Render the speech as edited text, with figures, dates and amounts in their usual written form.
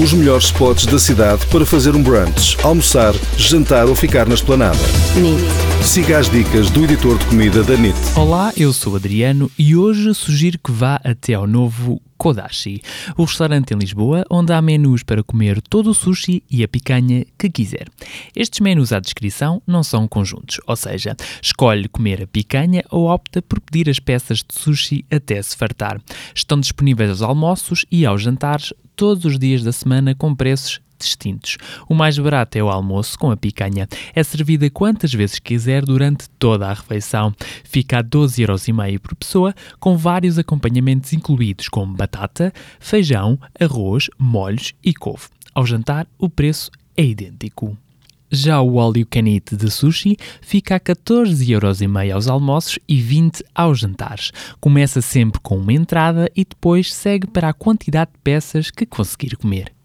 Os melhores spots da cidade para fazer um brunch, almoçar, jantar ou ficar na esplanada. NIT. Siga as dicas do editor de comida da NIT. Olá, eu sou Adriano e hoje sugiro que vá até ao novo Kodashi, o restaurante em Lisboa onde há menus para comer todo o sushi e a picanha que quiser. Estes menus à descrição não são conjuntos, ou seja, escolhe comer a picanha ou opta por pedir as peças de sushi até se fartar. Estão disponíveis aos almoços e aos jantares todos os dias da semana com preços distintos. O mais barato é o almoço com a picanha. É servida quantas vezes quiser durante toda a refeição. Fica a 12,5€ por pessoa, com vários acompanhamentos incluídos como batata, feijão, arroz, molhos e couve. Ao jantar, o preço é idêntico. Já o all you can eat de sushi fica a 14,5€ aos almoços e 20€ aos jantares. Começa sempre com uma entrada e depois segue para a quantidade de peças que conseguir comer.